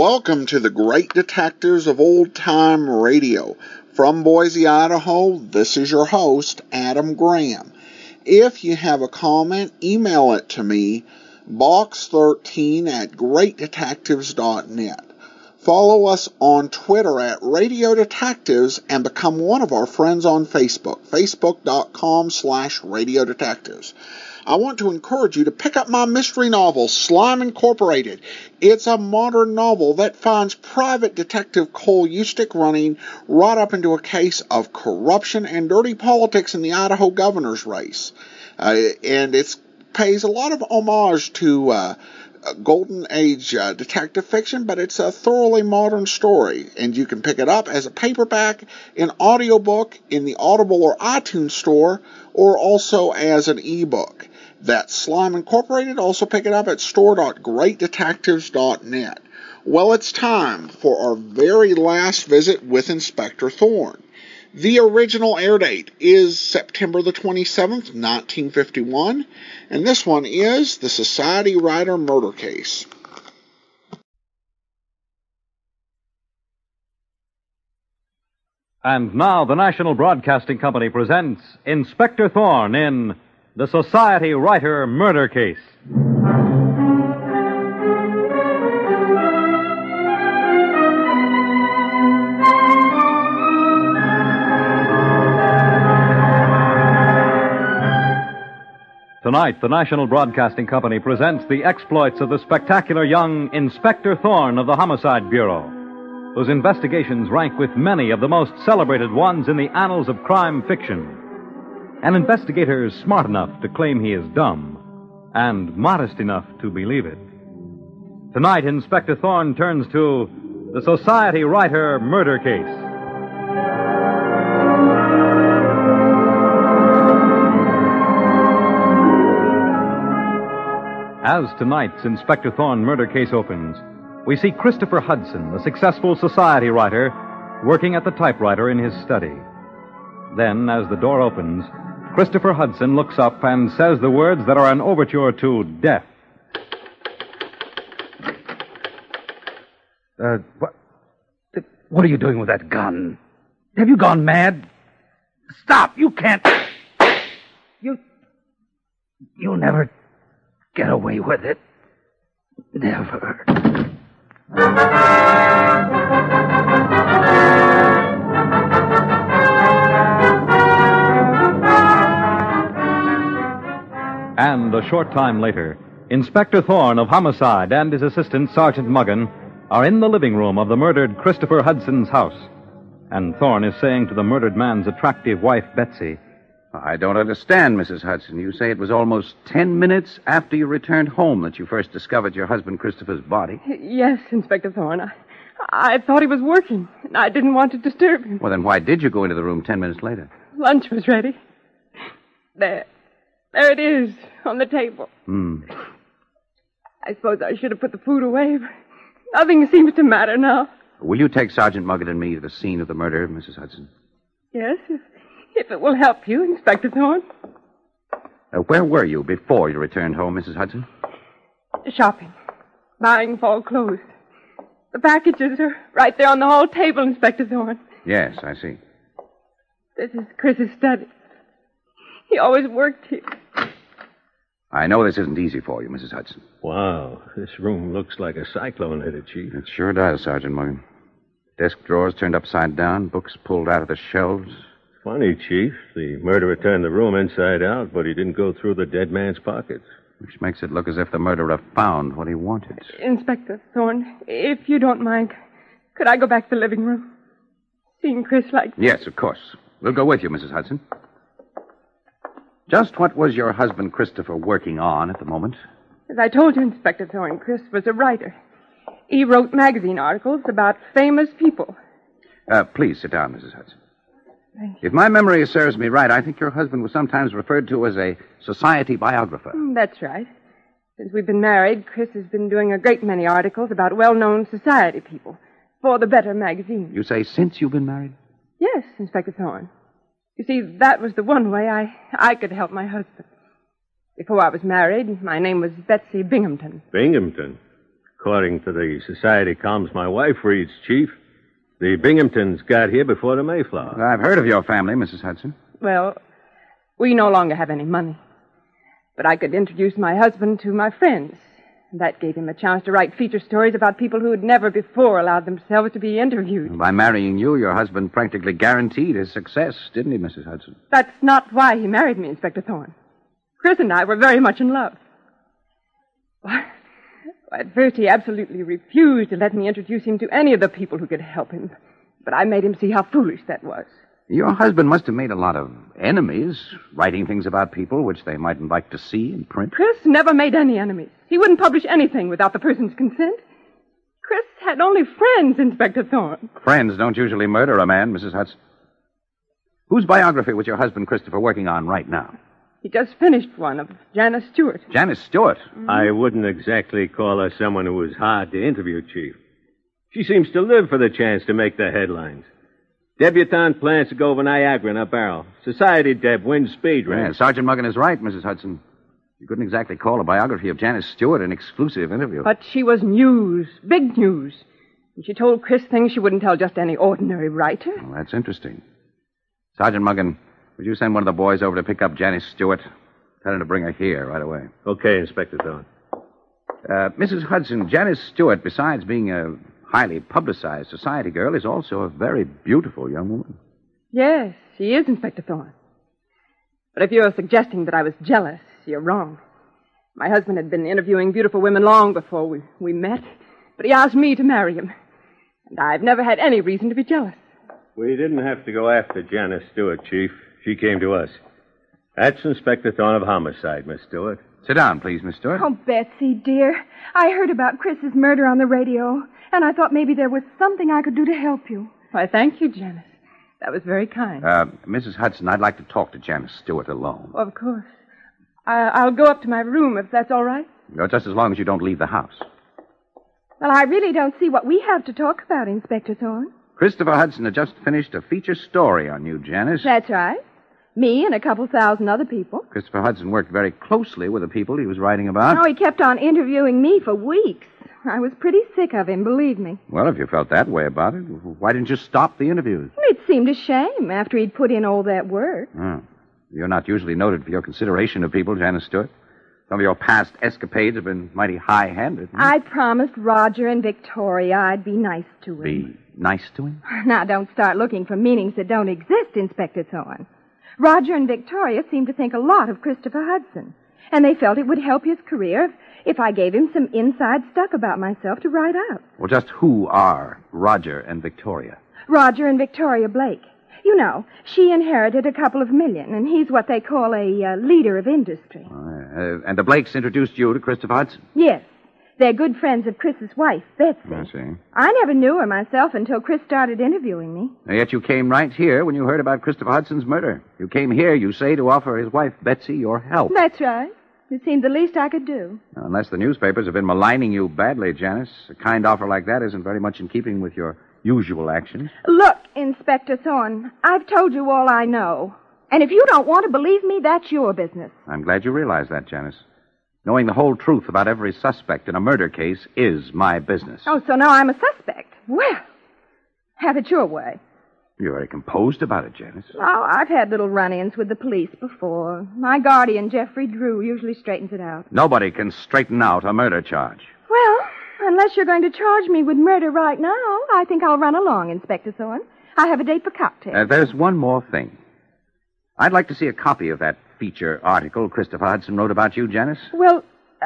Welcome to the Great Detectives of Old Time Radio. From Boise, Idaho, this is your host, Adam Graham. If you have a comment, email it to me, box13@greatdetectives.net. Follow us on Twitter at Radio Detectives and become one of our friends on Facebook, facebook.com/Radio Detectives. I want to encourage you to pick up my mystery novel, Slime Incorporated. It's a modern novel that finds Private Detective Cole Eustick running right up into a case of corruption and dirty politics in the Idaho governor's race. And it pays a lot of homage to Golden Age detective fiction, but it's a thoroughly modern story. And you can pick it up as a paperback, an audiobook in the Audible or iTunes store, or also as an ebook. That's Slime Incorporated. Also pick it up at store.greatdetectives.net. Well, it's time for our very last visit with Inspector Thorne. The original air date is September the 27th, 1951, and this one is the Society Writer murder case. And now the National Broadcasting Company presents Inspector Thorne in The Society Writer Murder Case. Tonight, the National Broadcasting Company presents the exploits of the spectacular young Inspector Thorne of the Homicide Bureau, whose investigations rank with many of the most celebrated ones in the annals of crime fiction. An investigator smart enough to claim he is dumb, and modest enough to believe it. Tonight, Inspector Thorne turns to the Society Writer Murder Case. As tonight's Inspector Thorne murder case opens, we see Christopher Hudson, the successful society writer, working at the typewriter in his study. Then, as the door opens, Christopher Hudson looks up and says the words that are an overture to death. What are you doing with that gun? Have you gone mad? Stop! You can't. You'll never get away with it. Never. And a short time later, Inspector Thorne of Homicide and his assistant, Sergeant Muggan, are in the living room of the murdered Christopher Hudson's house. And Thorne is saying to the murdered man's attractive wife, Betsy, I don't understand, Mrs. Hudson. You say it was almost 10 minutes after you returned home that you first discovered your husband Christopher's body? Yes, Inspector Thorne. I thought he was working, and I didn't want to disturb him. Well, then why did you go into the room 10 minutes later? Lunch was ready. There it is, on the table. I suppose I should have put the food away, but nothing seems to matter now. Will you take Sergeant Muggan and me to the scene of the murder, Mrs. Hudson? Yes, if it will help you, Inspector Thorne. Where were you before you returned home, Mrs. Hudson? Shopping. Buying fall clothes. The packages are right there on the hall table, Inspector Thorne. Yes, I see. This is Chris's study. He always worked here. I know this isn't easy for you, Mrs. Hudson. Wow, this room looks like a cyclone hit it, Chief. It sure does, Sergeant Muggan. Desk drawers turned upside down, books pulled out of the shelves. Funny, Chief. The murderer turned the room inside out, but he didn't go through the dead man's pockets. Which makes it look as if the murderer found what he wanted. Inspector Thorne, if you don't mind, could I go back to the living room? Seeing Chris like... Yes, of course. We'll go with you, Mrs. Hudson. Just what was your husband Christopher working on at the moment? As I told you, Inspector Thorne, Chris was a writer. He wrote magazine articles about famous people. Please sit down, Mrs. Hudson. Thank you. If my memory serves me right, I think your husband was sometimes referred to as a society biographer. That's right. Since we've been married, Chris has been doing a great many articles about well-known society people for the Better magazine. You say since you've been married? Yes, Inspector Thorne. You see, that was the one way I could help my husband. Before I was married, my name was Betsy Binghamton. Binghamton? According to the society columns my wife reads, Chief, the Binghamtons got here before the Mayflower. I've heard of your family, Mrs. Hudson. Well, we no longer have any money. But I could introduce my husband to my friends. That gave him a chance to write feature stories about people who had never before allowed themselves to be interviewed. By marrying you, your husband practically guaranteed his success, didn't he, Mrs. Hudson? That's not why he married me, Inspector Thorne. Chris and I were very much in love. At first, he absolutely refused to let me introduce him to any of the people who could help him. But I made him see how foolish that was. Your husband must have made a lot of enemies, writing things about people which they mightn't like to see in print. Chris never made any enemies. He wouldn't publish anything without the person's consent. Chris had only friends, Inspector Thorne. Friends don't usually murder a man, Mrs. Hudson. Whose biography was your husband, Christopher, working on right now? He just finished one of Janice Stewart. Janice Stewart? I wouldn't exactly call her someone who was hard to interview, Chief. She seems to live for the chance to make the headlines. Debutante plans to go over Niagara in a barrel. Society Deb wins speed race. Yeah, Sergeant Muggan is right, Mrs. Hudson. You couldn't exactly call a biography of Janice Stewart an exclusive interview. But she was news, big news. And she told Chris things she wouldn't tell just any ordinary writer. Well, that's interesting. Sergeant Muggan, would you send one of the boys over to pick up Janice Stewart? Tell him to bring her here right away. Okay, Inspector Thorne. Mrs. Hudson, Janice Stewart, besides being a highly publicized society girl, is also a very beautiful young woman. Yes, she is, Inspector Thorne. But if you're suggesting that I was jealous, you're wrong. My husband had been interviewing beautiful women long before we met, but he asked me to marry him. And I've never had any reason to be jealous. We didn't have to go after Janice Stewart, Chief. She came to us. That's Inspector Thorne of Homicide, Miss Stewart. Sit down, please, Miss Stewart. Oh, Betsy, dear. I heard about Chris's murder on the radio, and I thought maybe there was something I could do to help you. Why, thank you, Janice. That was very kind. Mrs. Hudson, I'd like to talk to Janice Stewart alone. Of course. I'll go up to my room if that's all right. No, just as long as you don't leave the house. Well, I really don't see what we have to talk about, Inspector Thorne. Christopher Hudson had just finished a feature story on you, Janice. That's right. Me and a couple thousand other people. Christopher Hudson worked very closely with the people he was writing about. Oh, he kept on interviewing me for weeks. I was pretty sick of him, believe me. Well, if you felt that way about it, why didn't you stop the interviews? It seemed a shame after he'd put in all that work. Oh. You're not usually noted for your consideration of people, Janice Stewart. Some of your past escapades have been mighty high-handed. I promised Roger and Victoria I'd be nice to him. Be nice to him? Now, don't start looking for meanings that don't exist, Inspector Thorne. Roger and Victoria seem to think a lot of Christopher Hudson, and they felt it would help his career if I gave him some inside stuff about myself to write up. Well, just who are Roger and Victoria? Roger and Victoria Blake. You know, she inherited a couple of million, and he's what they call a leader of industry. And the Blakes introduced you to Christopher Hudson? Yes. They're good friends of Chris's wife, Betsy. I see. I never knew her myself until Chris started interviewing me. And yet you came right here when you heard about Christopher Hudson's murder. You came here, you say, to offer his wife, Betsy, your help. That's right. It seemed the least I could do. Unless the newspapers have been maligning you badly, Janice, a kind offer like that isn't very much in keeping with your usual actions. Look, Inspector Thorne, I've told you all I know. And if you don't want to believe me, that's your business. I'm glad you realize that, Janice. Knowing the whole truth about every suspect in a murder case is my business. Oh, so now I'm a suspect. Well, have it your way. You're very composed about it, Janice. Oh, I've had little run-ins with the police before. My guardian, Jeffrey Drew, usually straightens it out. Nobody can straighten out a murder charge. Well, unless you're going to charge me with murder right now, I think I'll run along, Inspector Thorne. I have a date for cocktails. There's one more thing. I'd like to see a copy of that feature article Christopher Hudson wrote about you, Janice. Well,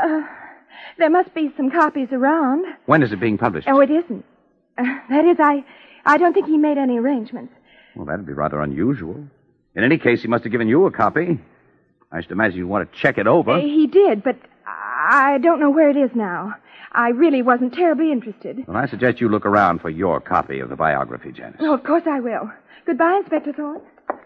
there must be some copies around. When is it being published? Oh, it isn't. That is, I don't think he made any arrangements. Well, that'd be rather unusual. In any case, he must have given you a copy. I should imagine you'd want to check it over. He did, but I don't know where it is now. I really wasn't terribly interested. Well, I suggest you look around for your copy of the biography, Janice. Oh, of course I will. Goodbye, Inspector Thorne.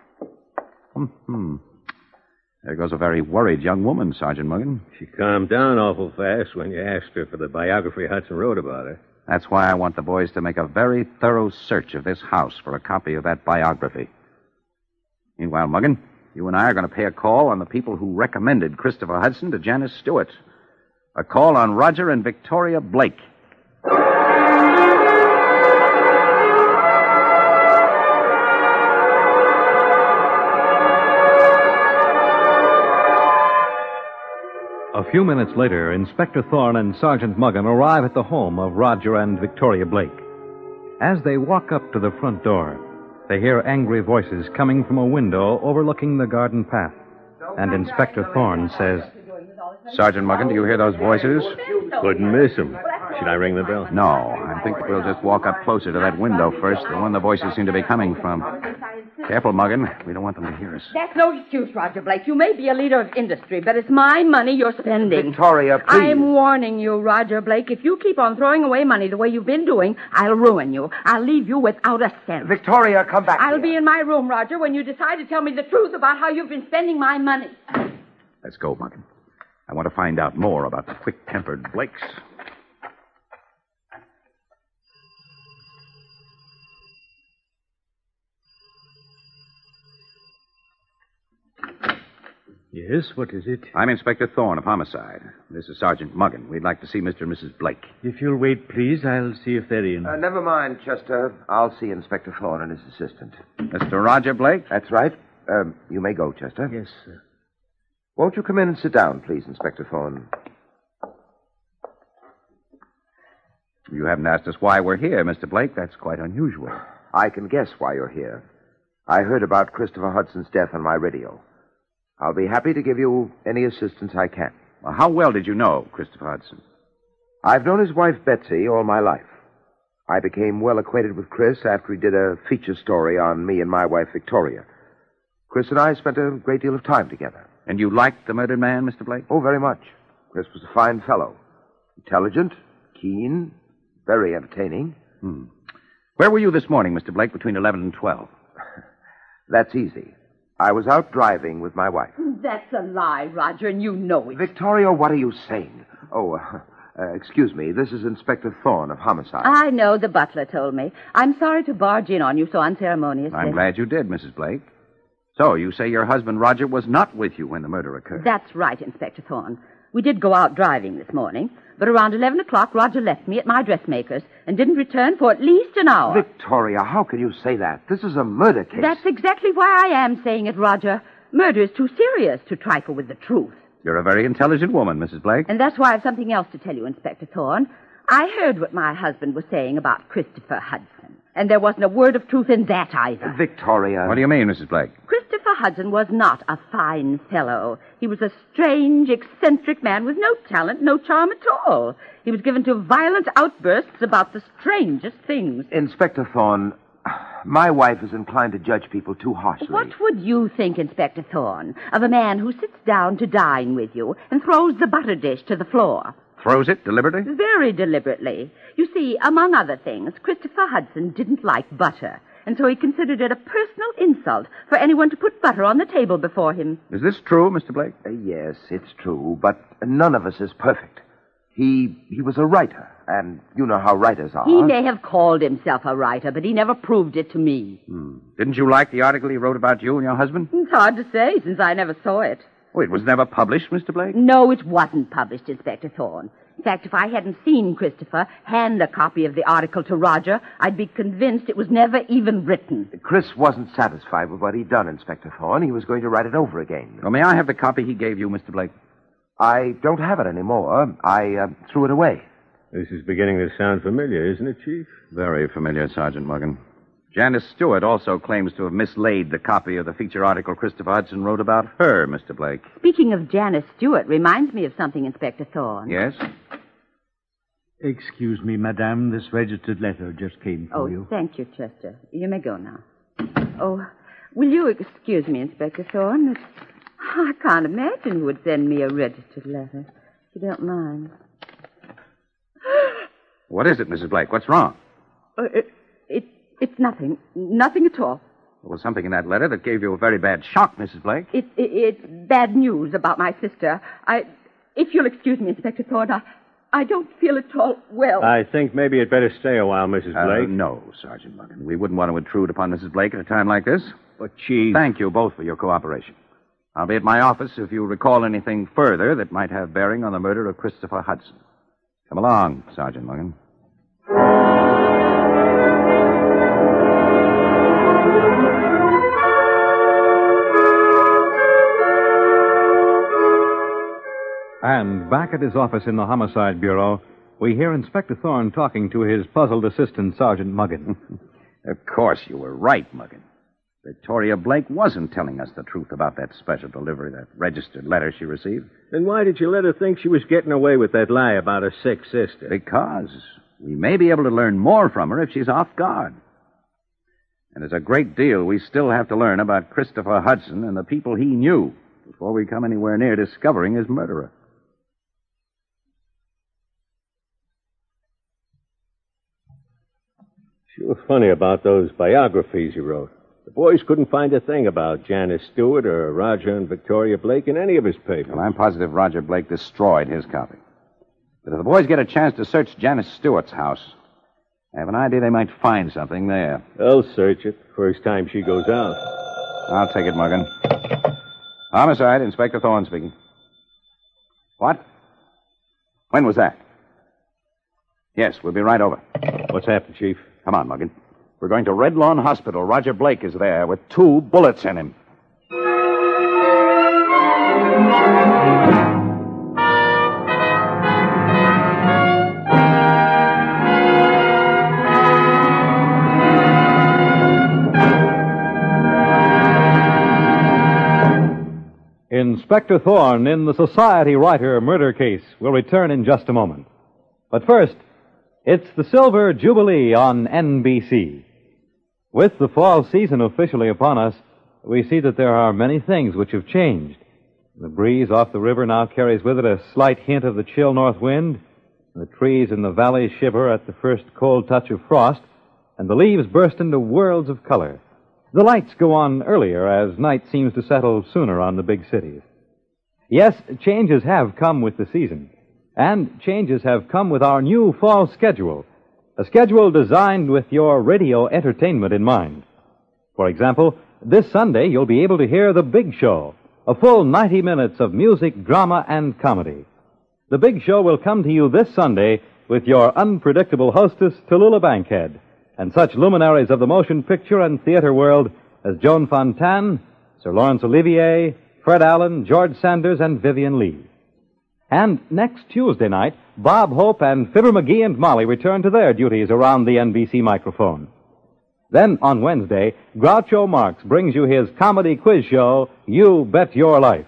There goes a very worried young woman, Sergeant Muggan. She calmed down awful fast when you asked her for the biography Hudson wrote about her. That's why I want the boys to make a very thorough search of this house for a copy of that biography. Meanwhile, Muggan, you and I are going to pay a call on the people who recommended Christopher Hudson to Janice Stewart. A call on Roger and Victoria Blake. A few minutes later, Inspector Thorne and Sergeant Muggen arrive at the home of Roger and Victoria Blake. As they walk up to the front door, they hear angry voices coming from a window overlooking the garden path. And Inspector Thorne says, Sergeant Muggen, do you hear those voices? Couldn't miss him. Should I ring the bell? No, I think we'll just walk up closer to that window first, the one the voices seem to be coming from. Careful, Muggen. We don't want them to hear us. That's no excuse, Roger Blake. You may be a leader of industry, but it's my money you're spending. Victoria, please. I'm warning you, Roger Blake. If you keep on throwing away money the way you've been doing, I'll ruin you. I'll leave you without a cent. Victoria, come back I'll here. be in my room, Roger, when you decide to tell me the truth about how you've been spending my money. Let's go, Muggen. I want to find out more about the quick-tempered Blakes. Yes, what is it? I'm Inspector Thorne of Homicide. This is Sergeant Muggen. We'd like to see Mr. and Mrs. Blake. If you'll wait, please, I'll see if they're in. Never mind, Chester. I'll see Inspector Thorne and his assistant. Mr. Roger Blake? That's right. You may go, Chester. Yes, sir. Won't you come in and sit down, please, Inspector Thorne? You haven't asked us why we're here, Mr. Blake. That's quite unusual. I can guess why you're here. I heard about Christopher Hudson's death on my radio. I'll be happy to give you any assistance I can. Well, how well did you know Christopher Hudson? I've known his wife, Betsy, all my life. I became well acquainted with Chris after he did a feature story on me and my wife, Victoria. Chris and I spent a great deal of time together. And you liked the murdered man, Mr. Blake? Oh, very much. Chris was a fine fellow. Intelligent, keen, very entertaining. Where were you this morning, Mr. Blake, between 11 and 12? That's easy. I was out driving with my wife. That's a lie, Roger, and you know it. Victoria, what are you saying? Oh, excuse me. This is Inspector Thorne of Homicide. I know, the butler told me. I'm sorry to barge in on you so unceremoniously. I'm glad you did, Mrs. Blake. So, you say your husband, Roger, was not with you when the murder occurred? That's right, Inspector Thorne. We did go out driving this morning, but around 11 o'clock, Roger left me at my dressmaker's and didn't return for at least an hour. Victoria, how can you say that? This is a murder case. That's exactly why I am saying it, Roger. Murder is too serious to trifle with the truth. You're a very intelligent woman, Mrs. Blake. And that's why I have something else to tell you, Inspector Thorne. I heard what my husband was saying about Christopher Hudson, and there wasn't a word of truth in that either. Victoria. What do you mean, Mrs. Blake? Christopher Hudson was not a fine fellow. He was a strange, eccentric man with no talent, no charm at all. He was given to violent outbursts about the strangest things. Inspector Thorne, my wife is inclined to judge people too harshly. What would you think, Inspector Thorne, of a man who sits down to dine with you and throws the butter dish to the floor? Throws it deliberately? Very deliberately. You see, among other things, Christopher Hudson didn't like butter, and so he considered it a personal insult for anyone to put butter on the table before him. Is this true, Mr. Blake? Yes, it's true, but none of us is perfect. He was a writer, and you know how writers are. He may have called himself a writer, but he never proved it to me. Didn't you like the article he wrote about you and your husband? It's hard to say, since I never saw it. Oh, it was never published, Mr. Blake? No, it wasn't published, Inspector Thorne. In fact, if I hadn't seen Christopher hand a copy of the article to Roger, I'd be convinced it was never even written. Chris wasn't satisfied with what he'd done, Inspector Thorne. He was going to write it over again. Well, may I have the copy he gave you, Mr. Blake? I don't have it anymore. I threw it away. This is beginning to sound familiar, isn't it, Chief? Very familiar, Sergeant Muggen. Janice Stewart also claims to have mislaid the copy of the feature article Christopher Hudson wrote about her, Mr. Blake. Speaking of Janice Stewart reminds me of something, Inspector Thorne. Yes? Excuse me, madame. This registered letter just came for you. Thank you, Chester. You may go now. Oh, will you excuse me, Inspector Thorne? I can't imagine who would send me a registered letter. If you don't mind. What is it, Mrs. Blake? What's wrong? It's nothing. Nothing at all. There was something in that letter that gave you a very bad shock, Mrs. Blake. It's bad news about my sister. If you'll excuse me, Inspector Thorne, I don't feel at all well. I think maybe you'd better stay a while, Mrs. Blake. No, Sergeant Muggen. We wouldn't want to intrude upon Mrs. Blake at a time like this. But, Chief... Thank you both for your cooperation. I'll be at my office if you recall anything further that might have bearing on the murder of Christopher Hudson. Come along, Sergeant Muggen. And back at his office in the Homicide Bureau, we hear Inspector Thorne talking to his puzzled assistant, Sergeant Muggin. Of course you were right, Muggin. Victoria Blake wasn't telling us the truth about that special delivery, that registered letter she received. Then why did you let her think she was getting away with that lie about her sick sister? Because we may be able to learn more from her if she's off guard. And there's a great deal we still have to learn about Christopher Hudson and the people he knew before we come anywhere near discovering his murderer. Sure funny about those biographies you wrote. The boys couldn't find a thing about Janice Stewart or Roger and Victoria Blake in any of his papers. Well, I'm positive Roger Blake destroyed his copy. But if the boys get a chance to search Janice Stewart's house, I have an idea they might find something there. They'll search it first time she goes out. I'll take it, Muggin. Homicide, Inspector Thorne speaking. What? When was that? Yes, we'll be right over. What's happened, Chief? Come on, Muggin. We're going to Red Lawn Hospital. Roger Blake is there with 2 bullets in him. Inspector Thorne in the Society Writer murder case will return in just a moment. But first, it's the Silver Jubilee on NBC. With the fall season officially upon us, we see that there are many things which have changed. The breeze off the river now carries with it a slight hint of the chill north wind. The trees in the valley shiver at the first cold touch of frost, and the leaves burst into worlds of color. The lights go on earlier as night seems to settle sooner on the big cities. Yes, changes have come with the season. And changes have come with our new fall schedule, a schedule designed with your radio entertainment in mind. For example, this Sunday you'll be able to hear The Big Show, a full 90 minutes of music, drama, and comedy. The Big Show will come to you this Sunday with your unpredictable hostess, Tallulah Bankhead, and such luminaries of the motion picture and theater world as Joan Fontaine, Sir Laurence Olivier, Fred Allen, George Sanders, and Vivian Lee. And next Tuesday night, Bob Hope and Fibber McGee and Molly return to their duties around the NBC microphone. Then, on Wednesday, Groucho Marx brings you his comedy quiz show, You Bet Your Life.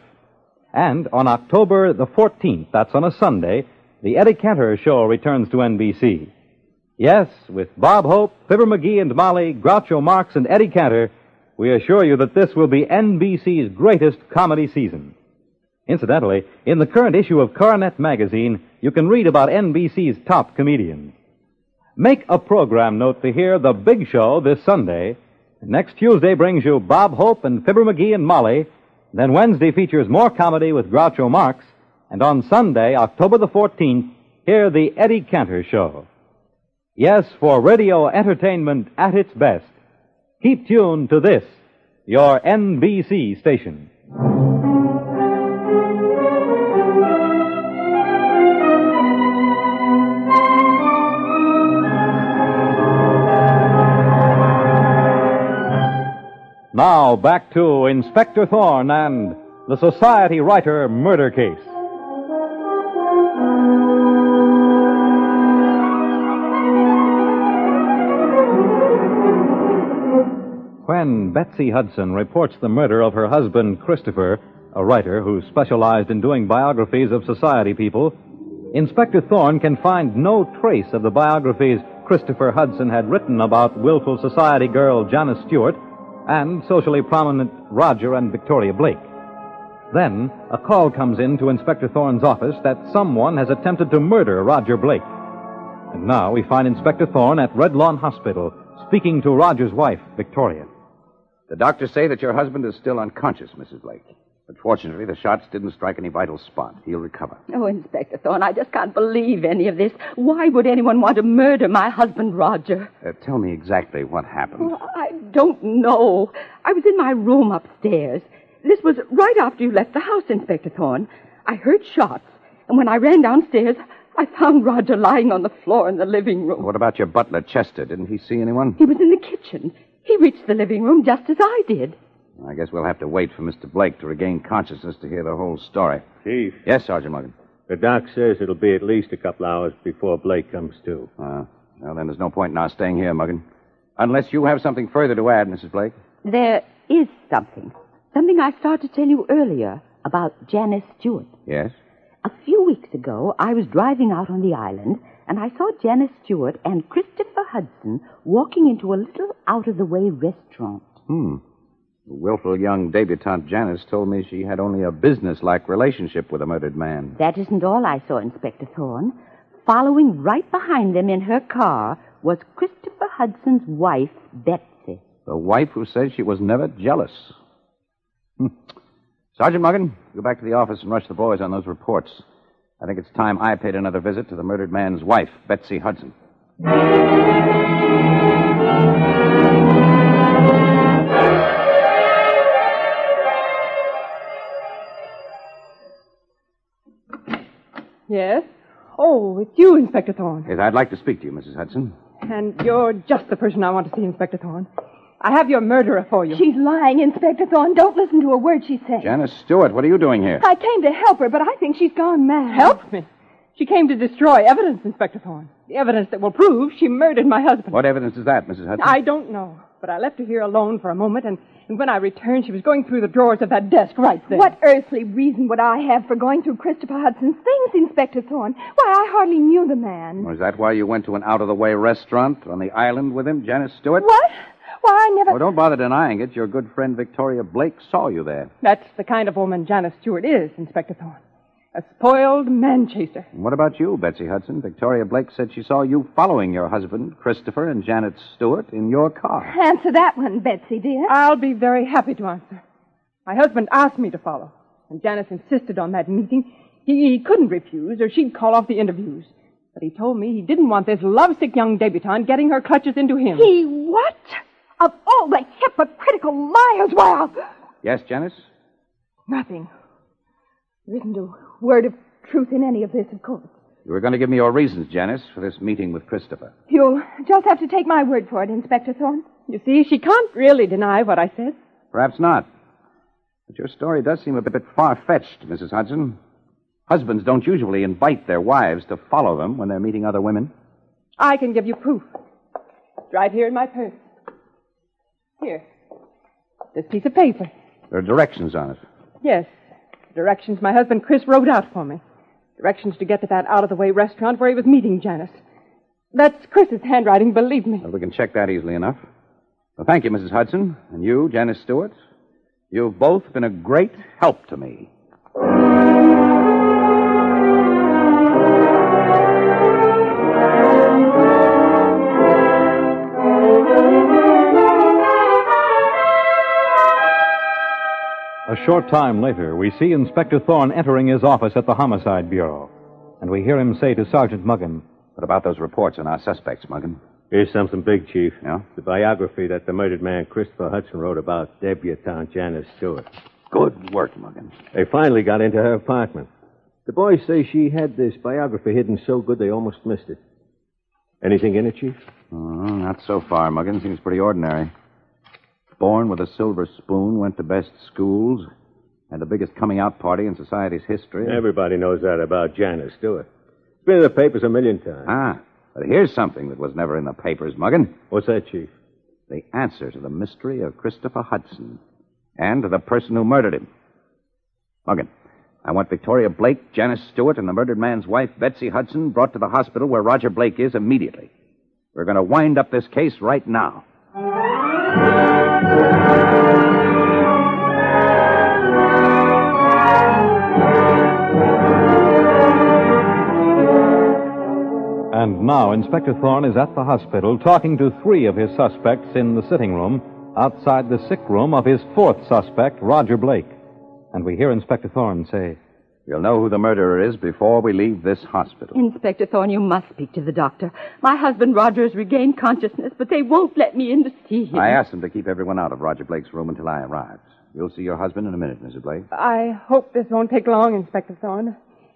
And on October the 14th, that's on a Sunday, the Eddie Cantor Show returns to NBC. Yes, with Bob Hope, Fibber McGee and Molly, Groucho Marx, and Eddie Cantor, we assure you that this will be NBC's greatest comedy season. Incidentally, in the current issue of Coronet magazine, you can read about NBC's top comedians. Make a program note to hear The Big Show this Sunday. Next Tuesday brings you Bob Hope and Fibber McGee and Molly. Then Wednesday features more comedy with Groucho Marx. And on Sunday, October the 14th, hear The Eddie Cantor Show. Yes, for radio entertainment at its best, keep tuned to this, your NBC station. Now, back to Inspector Thorne and the Society Writer murder case. When Betsy Hudson reports the murder of her husband, Christopher, a writer who specialized in doing biographies of society people, Inspector Thorne can find no trace of the biographies Christopher Hudson had written about willful society girl Janice Stewart and socially prominent Roger and Victoria Blake. Then, a call comes in to Inspector Thorne's office that someone has attempted to murder Roger Blake. And now we find Inspector Thorne at Red Lawn Hospital, speaking to Roger's wife, Victoria. The doctors say that your husband is still unconscious, Mrs. Blake. But fortunately, the shots didn't strike any vital spot. He'll recover. Oh, Inspector Thorne, I just can't believe any of this. Why would anyone want to murder my husband, Roger? Tell me exactly what happened. Oh, I don't know. I was in my room upstairs. This was right after you left the house, Inspector Thorne. I heard shots, and when I ran downstairs, I found Roger lying on the floor in the living room. What about your butler, Chester? Didn't he see anyone? He was in the kitchen. He reached the living room just as I did. I guess we'll have to wait for Mr. Blake to regain consciousness to hear the whole story. Chief. Yes, Sergeant Morgan. The doc says it'll be at least a couple hours before Blake comes to. Well, then there's no point in our staying here, Morgan. Unless you have something further to add, Mrs. Blake. There is something. Something I started to tell you earlier about Janice Stewart. Yes? A few weeks ago, I was driving out on the island, and I saw Janice Stewart and Christopher Hudson walking into a little out-of-the-way restaurant. The willful young debutante Janice told me she had only a business-like relationship with a murdered man. That isn't all I saw, Inspector Thorne. Following right behind them in her car was Christopher Hudson's wife, Betsy. The wife who said she was never jealous. Sergeant Morgan, go back to the office and rush the boys on those reports. I think it's time I paid another visit to the murdered man's wife, Betsy Hudson. Yes? Oh, it's you, Inspector Thorne. Yes, I'd like to speak to you, Mrs. Hudson. And you're just the person I want to see, Inspector Thorne. I have your murderer for you. She's lying, Inspector Thorne. Don't listen to a word she says. Janice Stewart, what are you doing here? I came to help her, but I think she's gone mad. Help me? She came to destroy evidence, Inspector Thorne. The evidence that will prove she murdered my husband. What evidence is that, Mrs. Hudson? I don't know, but I left her here alone for a moment, and when I returned, she was going through the drawers of that desk right there. What earthly reason would I have for going through Christopher Hudson's things, Inspector Thorne? Why, I hardly knew the man. Was that why you went to an out-of-the-way restaurant on the island with him, Janice Stewart? What? Why, I never... Oh, don't bother denying it. Your good friend Victoria Blake saw you there. That's the kind of woman Janice Stewart is, Inspector Thorne. A spoiled man-chaser. And what about you, Betsy Hudson? Victoria Blake said she saw you following your husband, Christopher, and Janet Stewart in your car. Answer that one, Betsy, dear. I'll be very happy to answer. My husband asked me to follow, and Janice insisted on that meeting. He couldn't refuse, or she'd call off the interviews. But he told me he didn't want this lovesick young debutante getting her clutches into him. He what? Of all the hypocritical liars, well... Yes, Janice? Nothing. There isn't a word of truth in any of this, of course. You were going to give me your reasons, Janice, for this meeting with Christopher. You'll just have to take my word for it, Inspector Thorne. You see, she can't really deny what I said. Perhaps not. But your story does seem a bit far-fetched, Mrs. Hudson. Husbands don't usually invite their wives to follow them when they're meeting other women. I can give you proof. It's right here in my purse. Here. This piece of paper. There are directions on it. Yes. Directions my husband Chris wrote out for me. Directions to get to that out-of-the-way restaurant where he was meeting Janice. That's Chris's handwriting, believe me. Well, we can check that easily enough. Well, thank you, Mrs. Hudson. And you, Janice Stewart. You've both been a great help to me. A short time later, we see Inspector Thorne entering his office at the Homicide Bureau. And we hear him say to Sergeant Muggan, What about those reports on our suspects, Muggan? Here's something big, Chief. Yeah? The biography that the murdered man Christopher Hudson wrote about debutante Janice Stewart. Good work, Muggan. They finally got into her apartment. The boys say she had this biography hidden so good they almost missed it. Anything in it, Chief? Not so far, Muggan. Seems pretty ordinary. Born with a silver spoon, went to best schools, had the biggest coming-out party in society's history. Everybody knows that about Janice Stewart. It's been in the papers a million times. But here's something that was never in the papers, Muggan. What's that, Chief? The answer to the mystery of Christopher Hudson and to the person who murdered him. Muggan, I want Victoria Blake, Janice Stewart, and the murdered man's wife, Betsy Hudson, brought to the hospital where Roger Blake is immediately. We're going to wind up this case right now. And now Inspector Thorne is at the hospital talking to 3 of his suspects in the sitting room outside the sick room of his 4th suspect, Roger Blake. And we hear Inspector Thorne say, We'll know who the murderer is before we leave this hospital. Inspector Thorne, you must speak to the doctor. My husband Roger has regained consciousness, but they won't let me in to see him. I asked them to keep everyone out of Roger Blake's room until I arrived. You'll see your husband in a minute, Mrs. Blake. I hope this won't take long, Inspector Thorne.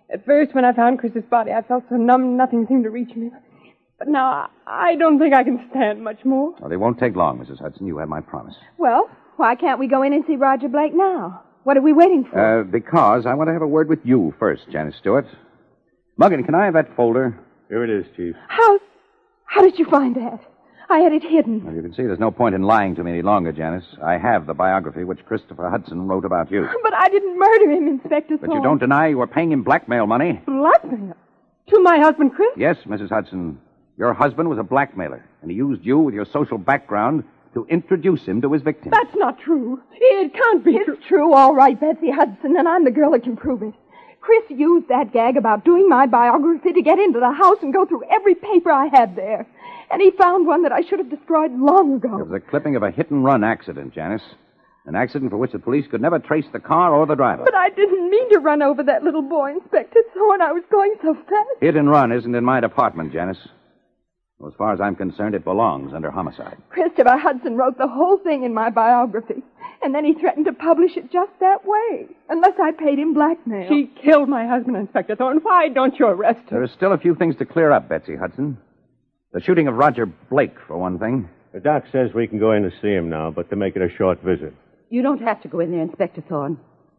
At first, when I found Chris's body, I felt so numb nothing seemed to reach me. But now I don't think I can stand much more. Well, it won't take long, Mrs. Hudson. You have my promise. Well, why can't we go in and see Roger Blake now? What are we waiting for? Because I want to have a word with you first, Janice Stewart. Muggin, can I have that folder? Here it is, Chief. How did you find that? I had it hidden. Well, you can see there's no point in lying to me any longer, Janice. I have the biography which Christopher Hudson wrote about you. But I didn't murder him, Inspector Thorne. But you don't deny you were paying him blackmail money? Blackmail? To my husband, Chris? Yes, Mrs. Hudson. Your husband was a blackmailer, and he used you with your social background to introduce him to his victim. That's not true. It can't be true. It's true, all right, Betsy Hudson, and I'm the girl that can prove it. Chris used that gag about doing my biography to get into the house and go through every paper I had there. And he found one that I should have destroyed long ago. It was a clipping of a hit-and-run accident, Janice. An accident for which the police could never trace the car or the driver. But I didn't mean to run over that little boy, Inspector Thorne. I was going so fast. Hit and run isn't in my department, Janice. Well, as far as I'm concerned, it belongs under homicide. Christopher Hudson wrote the whole thing in my biography. And then he threatened to publish it just that way, unless I paid him blackmail. She killed my husband, Inspector Thorne. Why don't you arrest her? There are still a few things to clear up, Betsy Hudson. The shooting of Roger Blake, for one thing. The doc says we can go in to see him now, but to make it a short visit. You don't have to go in there, Inspector Thorne.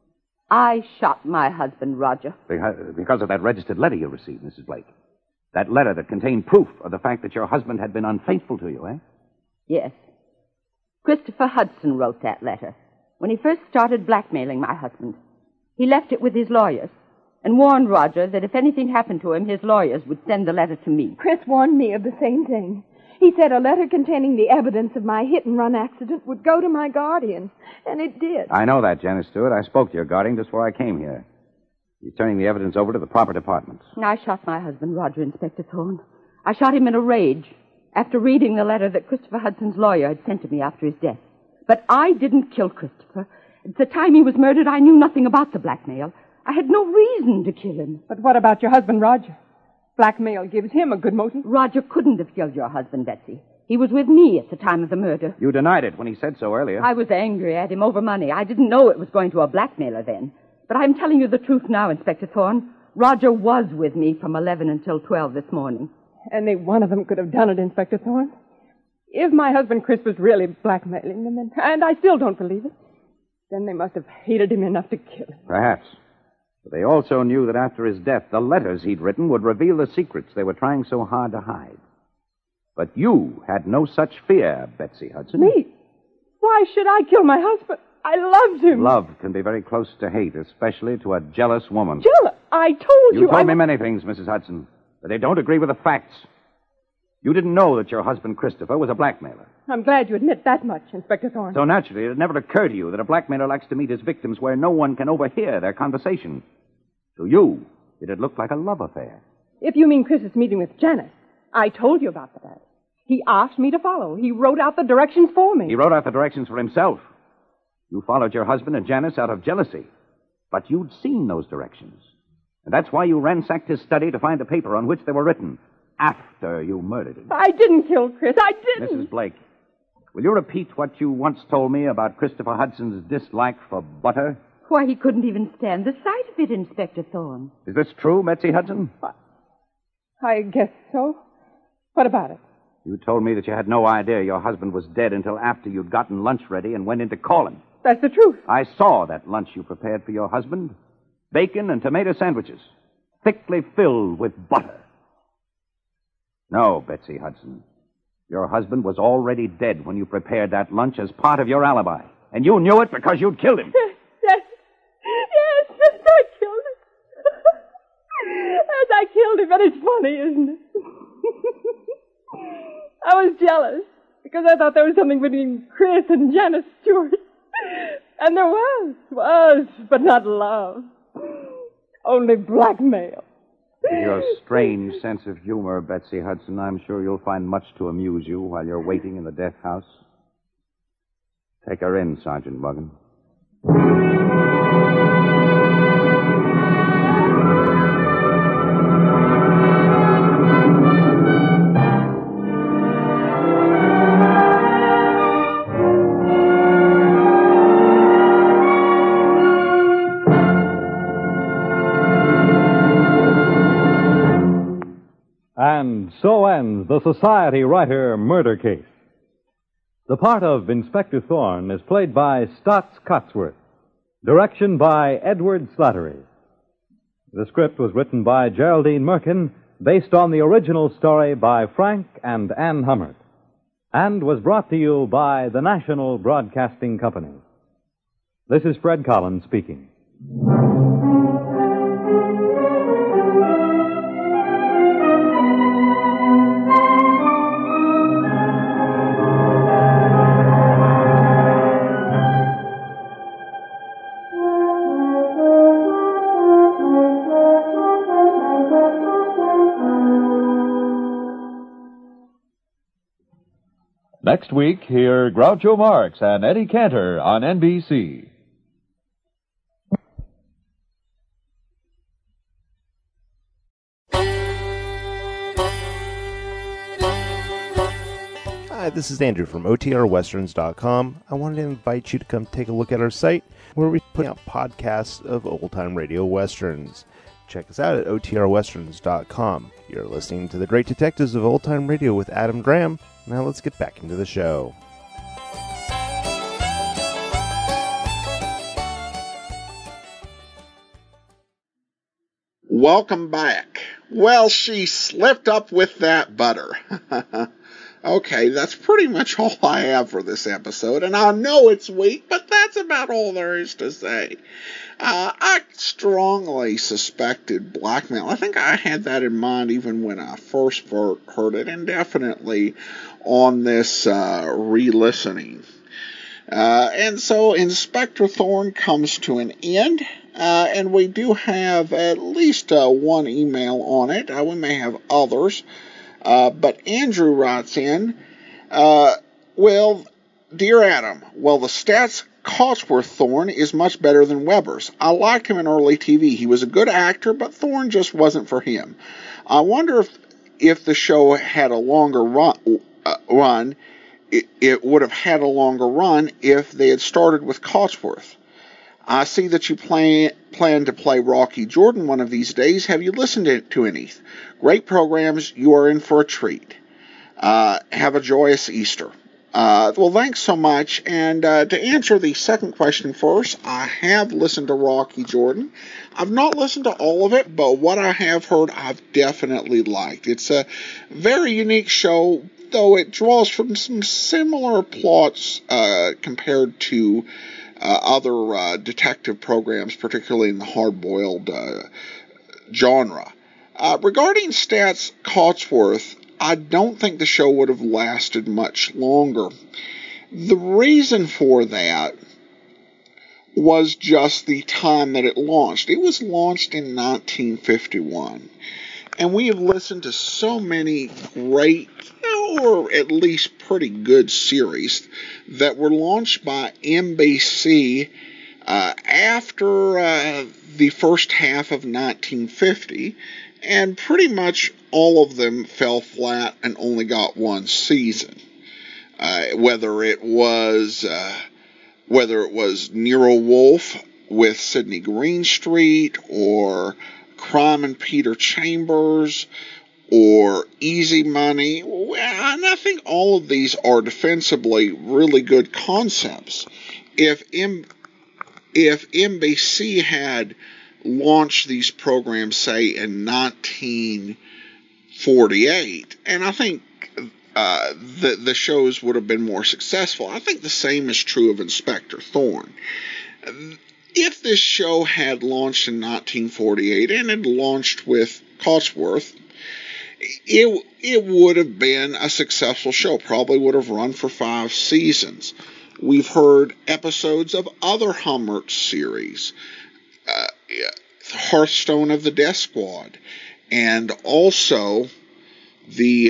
I shot my husband, Roger. Because of that registered letter you received, Mrs. Blake. That letter that contained proof of the fact that your husband had been unfaithful to you, eh? Yes. Christopher Hudson wrote that letter when he first started blackmailing my husband. He left it with his lawyers and warned Roger that if anything happened to him, his lawyers would send the letter to me. Chris warned me of the same thing. He said a letter containing the evidence of my hit-and-run accident would go to my guardian, and it did. I know that, Janice Stewart. I spoke to your guardian just before I came here. He's turning the evidence over to the proper departments. I shot my husband, Roger, Inspector Thorne. I shot him in a rage after reading the letter that Christopher Hudson's lawyer had sent to me after his death. But I didn't kill Christopher. At the time he was murdered, I knew nothing about the blackmail. I had no reason to kill him. But what about your husband, Roger? Blackmail gives him a good motive. Roger couldn't have killed your husband, Betsy. He was with me at the time of the murder. You denied it when he said so earlier. I was angry at him over money. I didn't know it was going to a blackmailer then. But I'm telling you the truth now, Inspector Thorne. Roger was with me from 11 until 12 this morning. Any one of them could have done it, Inspector Thorne. If my husband Chris was really blackmailing them, and I still don't believe it, then they must have hated him enough to kill him. Perhaps. But they also knew that after his death, the letters he'd written would reveal the secrets they were trying so hard to hide. But you had no such fear, Betsy Hudson. Me? Why should I kill my husband? I loved him. Love can be very close to hate, especially to a jealous woman. Jealous? I told you. You told me many things, Mrs. Hudson, but they don't agree with the facts. You didn't know that your husband, Christopher, was a blackmailer. I'm glad you admit that much, Inspector Thorne. So naturally, it never occurred to you that a blackmailer likes to meet his victims where no one can overhear their conversation. To you, it had looked like a love affair. If you mean Chris's meeting with Janice, I told you about that. He asked me to follow. He wrote out the directions for me. He wrote out the directions for himself. You followed your husband and Janice out of jealousy. But you'd seen those directions. And that's why you ransacked his study to find the paper on which they were written after you murdered him. I didn't kill Chris. I didn't. Mrs. Blake, will you repeat what you once told me about Christopher Hudson's dislike for butter? Why, he couldn't even stand the sight of it, Inspector Thorne. Is this true, Betsy Hudson? I guess so. What about it? You told me that you had no idea your husband was dead until after you'd gotten lunch ready and went in to call him. That's the truth. I saw that lunch you prepared for your husband. Bacon and tomato sandwiches, thickly filled with butter. No, Betsy Hudson. Your husband was already dead when you prepared that lunch as part of your alibi. And you knew it because you'd killed him. Yes, I killed him. Yes, I killed him, and it's funny, isn't it? I was jealous because I thought there was something between Chris and Janice Stewart. And there was, but not love. Only blackmail. With your strange sense of humor, Betsy Hudson, I'm sure you'll find much to amuse you while you're waiting in the death house. Take her in, Sergeant Muggin. presents the Society Writer Murder Case. The part of Inspector Thorne is played by Stotts Cotsworth. Direction by Edward Slattery. The script was written by Geraldine Merkin, based on the original story by Frank and Ann Hummert, and was brought to you by the National Broadcasting Company. This is Fred Collins speaking. Next week, hear Groucho Marx and Eddie Cantor on NBC. Hi, this is Andrew from OTRWesterns.com. I wanted to invite you to come take a look at our site where we put out podcasts of old-time radio westerns. Check us out at OTRWesterns.com. You're listening to The Great Detectives of Old Time Radio with Adam Graham. Now let's get back into the show. Welcome back. Well, she slipped up with that butter. Okay, that's pretty much all I have for this episode, and I know it's weak, but that's about all there is to say. I strongly suspected blackmail. I think I had that in mind even when I first heard it, and definitely on this re-listening. And so Inspector Thorne comes to an end, and we do have at least one email on it. We may have others. But Andrew writes in, well, dear Adam, well, the Stats Cotsworth Thorne is much better than Weber's. I liked him in early TV. He was a good actor, but Thorne just wasn't for him. I wonder if the show had a longer run, it would have had a longer run if they had started with Cotsworth. I see that you plan to play Rocky Jordan one of these days. Have you listened to any? Great programs. You are in for a treat. Have a joyous Easter. Well, thanks so much. And to answer the second question first, I have listened to Rocky Jordan. I've not listened to all of it, but what I have heard, I've definitely liked. It's a very unique show, though it draws from some similar plots compared to other detective programs, particularly in the hard-boiled genre. Regarding Stats Cotsworth, I don't think the show would have lasted much longer. The reason for that was just the time that it launched. It was launched in 1951. And we have listened to so many great, or at least pretty good series that were launched by NBC after the first half of 1950, and pretty much all of them fell flat and only got one season. Whether it was Nero Wolfe with Sidney Greenstreet, or Crime and Peter Chambers, or Easy Money, and I think all of these are defensively really good concepts. If NBC had launched these programs, say, in 1948, and I think the shows would have been more successful. I think the same is true of Inspector Thorne. If this show had launched in 1948 and had launched with Cotsworth, it would have been a successful show. Probably would have run for 5 seasons. We've heard episodes of other Hummert series, Hearthstone of the Death Squad, and also the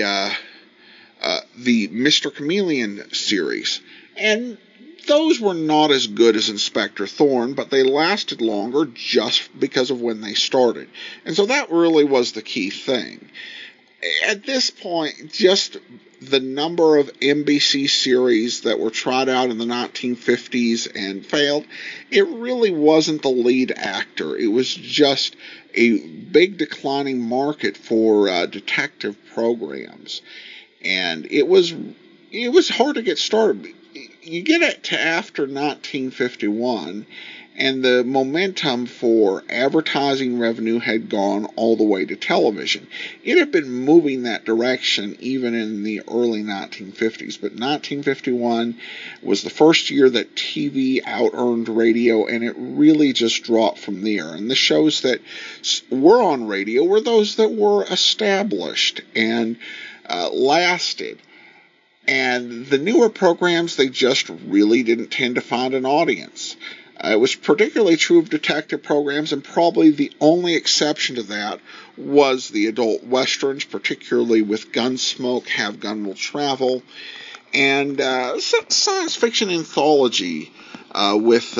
Mr. Chameleon series. And those were not as good as Inspector Thorne, but they lasted longer just because of when they started. And so that really was the key thing. At this point, just the number of NBC series that were tried out in the 1950s and failed, it really wasn't the lead actor. It was just a big declining market for detective programs. And it was hard to get started. You get it to after 1951, and the momentum for advertising revenue had gone all the way to television. It had been moving that direction even in the early 1950s, but 1951 was the first year that TV out-earned radio, and it really just dropped from there. And the shows that were on radio were those that were established and lasted. And the newer programs, they just really didn't tend to find an audience. It was particularly true of detective programs, and probably the only exception to that was the adult westerns, particularly with Gunsmoke, Have Gun Will Travel, and science fiction anthology with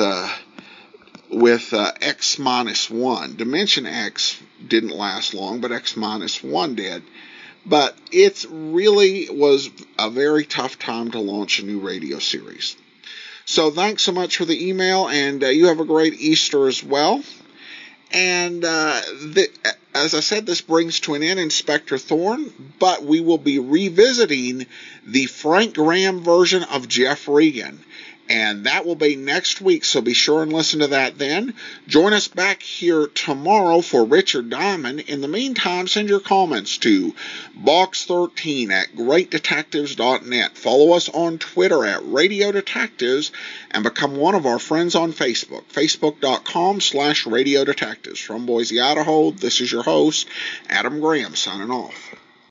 X-1. Dimension X didn't last long, but X-1 did. But it really was a very tough time to launch a new radio series. So thanks so much for the email, and you have a great Easter as well. And as I said, this brings to an end Inspector Thorne, but we will be revisiting the Frank Graham version of Jeff Regan. And that will be next week, so be sure and listen to that then. Join us back here tomorrow for Richard Diamond. In the meantime, send your comments to box13@greatdetectives.net. Follow us on Twitter at Radio Detectives and become one of our friends on Facebook, facebook.com/Radio Detectives. From Boise, Idaho, this is your host, Adam Graham, signing off.